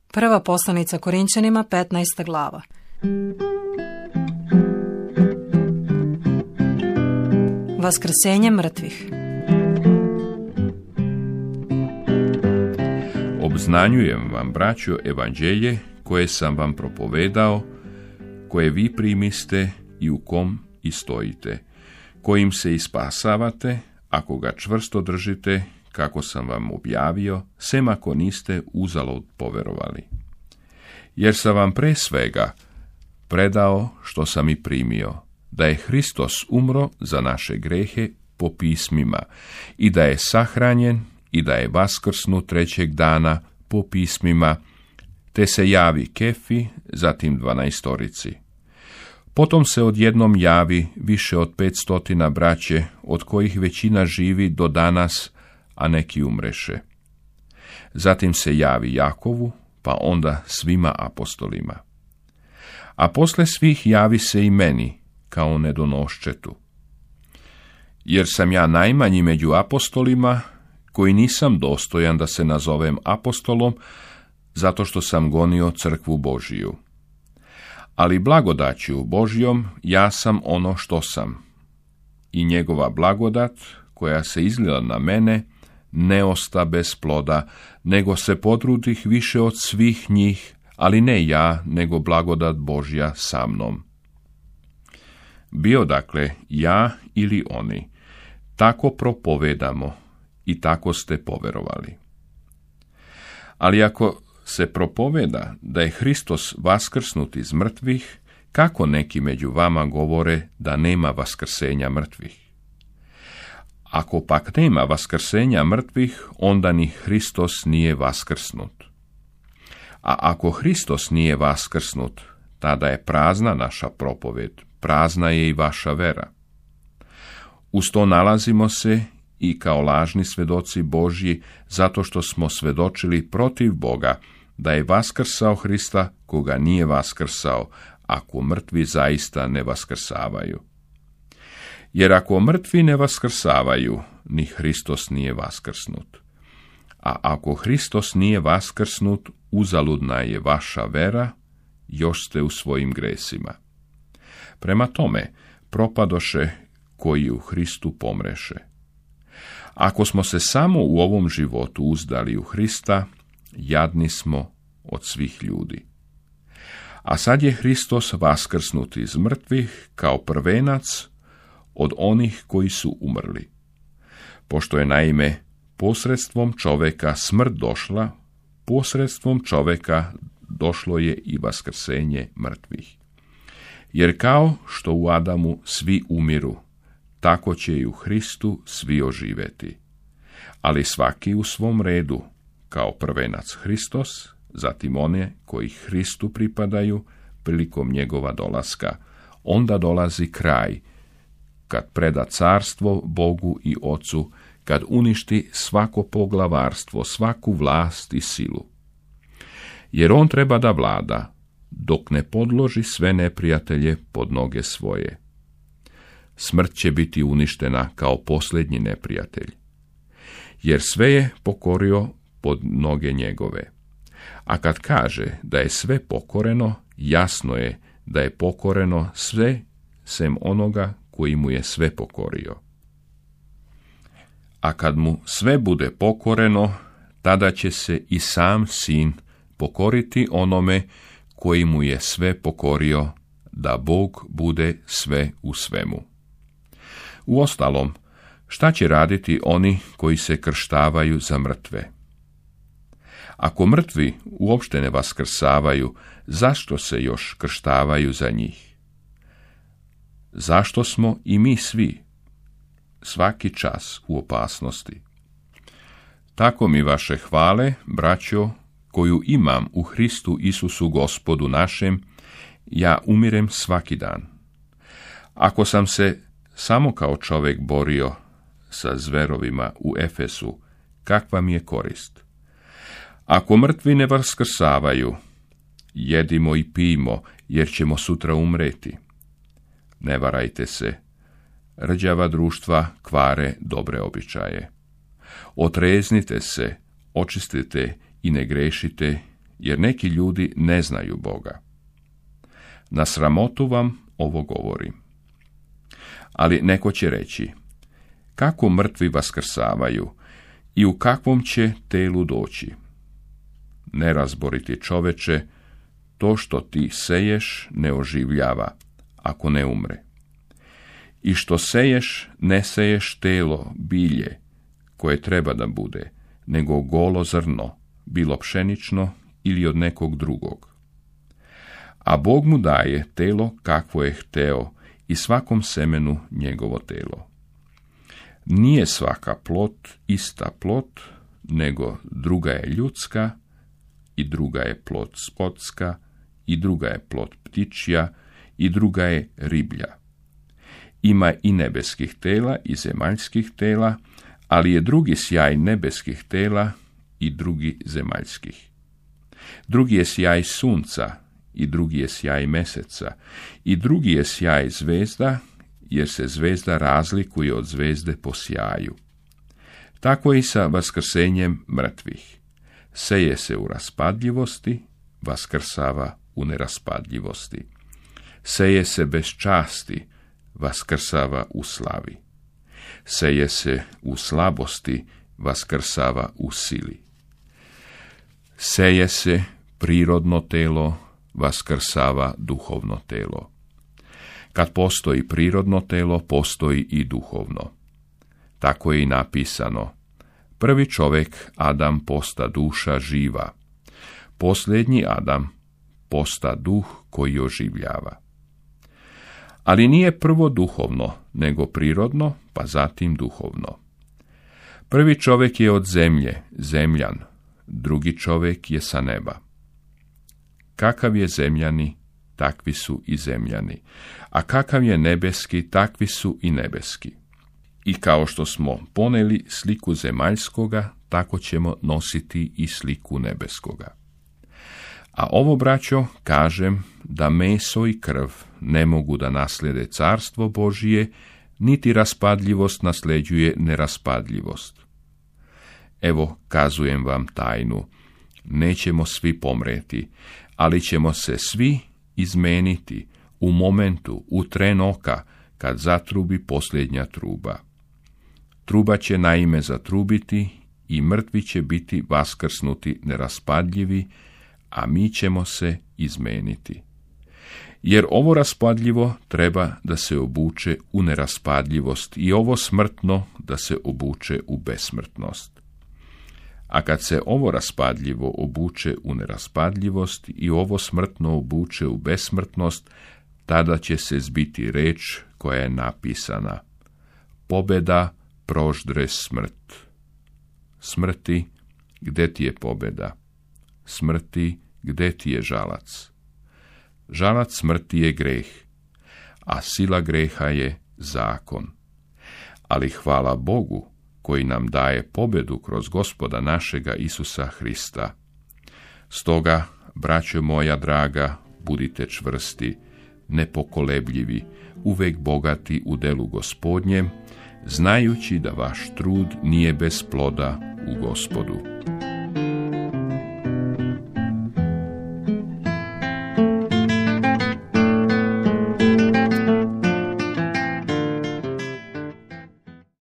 Prva poslanica Korinćanima, 15. glava. Vaskrsenje mrtvih. Obznanjujem vam, braćo, evanđelje koje sam vam propovedao, koje vi primiste i u kom i stojite, kojim se i spasavate, ako ga čvrsto držite, kako sam vam objavio, sem ako niste uzalud poverovali. Jer sam vam pre svega predao što sam i primio, da je Hristos umro za naše grehe po pismima i da je sahranjen i da je vaskrsnut trećeg dana po pismima, te se javi Kefi, zatim 12. Potom se odjednom javi više od 500 braće, od kojih većina živi do danas, a neki umreše. Zatim se javi Jakovu, pa onda svima apostolima. A posle svih javi se i meni, kao nedonoščetu. Jer sam ja najmanji među apostolima, koji nisam dostojan da se nazovem apostolom, zato što sam gonio crkvu Božiju. Ali blagodaću Božjom ja sam ono što sam. I njegova blagodat, koja se izlila na mene, ne osta bez ploda, nego se potrudih više od svih njih, ali ne ja, nego blagodat Božja sa mnom. Bio dakle ja ili oni, tako propovedamo i tako ste poverovali. Ali ako se propoveda da je Hristos vaskrsnut iz mrtvih, kako neki među vama govore da nema vaskrsenja mrtvih? Ako pak nema vaskrsenja mrtvih, onda ni Hristos nije vaskrsnut. A ako Hristos nije vaskrsnut, tada je prazna naša propoved, prazna je i vaša vera. Uz to nalazimo se i kao lažni svedoci Božji, zato što smo svedočili protiv Boga, da je vaskrsao Hrista koga nije vaskrsao, ako mrtvi zaista ne vaskrsavaju. Jer ako mrtvi ne vaskrsavaju, ni Hristos nije vaskrsnut. A ako Hristos nije vaskrsnut, uzaludna je vaša vera, još ste u svojim gresima. Prema tome, propadoše koji u Hristu pomreše. Ako smo se samo u ovom životu uzdali u Hrista, jadni smo od svih ljudi. A sad je Hristos vaskrsnut iz mrtvih kao prvenac od onih koji su umrli. Pošto je naime posredstvom čoveka smrt došla, posredstvom čoveka došlo je i vaskrsenje mrtvih. Jer kao što u Adamu svi umiru, tako će i u Hristu svi oživeti. Ali svaki u svom redu, kao prvenac Hristos, zatim one koji Hristu pripadaju prilikom njegova dolaska. Onda dolazi kraj, kad preda carstvo Bogu i Ocu, kad uništi svako poglavarstvo, svaku vlast i silu. Jer on treba da vlada, dok ne podloži sve neprijatelje pod noge svoje. Smrt će biti uništena kao posljednji neprijatelj, jer sve je pokorio pod noge njegove. A kad kaže da je sve pokoreno, jasno je da je pokoreno sve sem onoga koji mu je sve pokorio. A kad mu sve bude pokoreno, tada će se i sam sin pokoriti onome koji mu je sve pokorio, da Bog bude sve u svemu. Uostalom, šta će raditi oni koji se krštavaju za mrtve? Ako mrtvi uopšte ne vaskrsavaju, zašto se još krštavaju za njih? Zašto smo i mi svi svaki čas u opasnosti? Tako mi vaše hvale, braćo, koju imam u Hristu Isusu Gospodu našem, ja umirem svaki dan. Ako sam se samo kao čovjek borio sa zverovima u Efesu, kakva mi je korist? Ako mrtvi ne vaskrsavaju, jedimo i pijmo, jer ćemo sutra umreti. Ne varajte se, rđava društva kvare dobre običaje. Otreznite se, očistite i ne grešite, jer neki ljudi ne znaju Boga. Na sramotu vam ovo govorim. Ali neko će reći, kako mrtvi vaskrsavaju i u kakvom će telu doći? Nerazboriti čoveče, to što ti seješ ne oživljava, ako ne umre. I što seješ, ne seješ telo, bilje, koje treba da bude, nego golo zrno, bilo pšenično ili od nekog drugog. A Bog mu daje telo kakvo je hteo i svakom semenu njegovo telo. Nije svaka plot ista plot, nego druga je ljudska, i druga je plot spotska, i druga je plot ptičja, i druga je riblja. Ima i nebeskih tela i zemaljskih tela, ali je drugi sjaj nebeskih tela i drugi zemaljskih. Drugi je sjaj sunca, i drugi je sjaj meseca, i drugi je sjaj zvezda, jer se zvezda razlikuje od zvezde po sjaju. Tako je i sa vaskrsenjem mrtvih. Seje se u raspadljivosti, vaskrsava u neraspadljivosti. Seje se bez časti, vaskrsava u slavi. Seje se u slabosti, vaskrsava u sili. Seje se prirodno telo, vaskrsava duhovno telo. Kad postoji prirodno telo, postoji i duhovno. Tako je i napisano. Prvi čovjek, Adam, posta duša živa. Posljednji Adam, posta duh koji oživljava. Ali nije prvo duhovno, nego prirodno, pa zatim duhovno. Prvi čovjek je od zemlje, zemljan, drugi čovjek je sa neba. Kakav je zemljani, takvi su i zemljani, a kakav je nebeski, takvi su i nebeski. I kao što smo poneli sliku zemaljskoga, tako ćemo nositi i sliku nebeskoga. A ovo, braćo, kažem da meso i krv ne mogu da naslijede carstvo Božije, niti raspadljivost nasljeđuje neraspadljivost. Evo, kazujem vam tajnu, nećemo svi pomreti, ali ćemo se svi izmeniti u momentu, u tren oka, kad zatrubi posljednja truba. Truba će naime zatrubiti i mrtvi će biti vaskrsnuti neraspadljivi, a mi ćemo se izmeniti. Jer ovo raspadljivo treba da se obuče u neraspadljivost i ovo smrtno da se obuče u besmrtnost. A kad se ovo raspadljivo obuče u neraspadljivost i ovo smrtno obuče u besmrtnost, tada će se zbiti reč koja je napisana. Pobeda proždre smrt. Smrti, gde ti je pobeda? Smrti, gde ti je žalac? Žalac smrti je greh, a sila greha je zakon. Ali hvala Bogu, koji nam daje pobedu kroz Gospoda našega Isusa Hrista. Stoga, braćo moja draga, budite čvrsti, nepokolebljivi, uvek bogati u delu Gospodnjem, znajući da vaš trud nije bez ploda u Gospodu.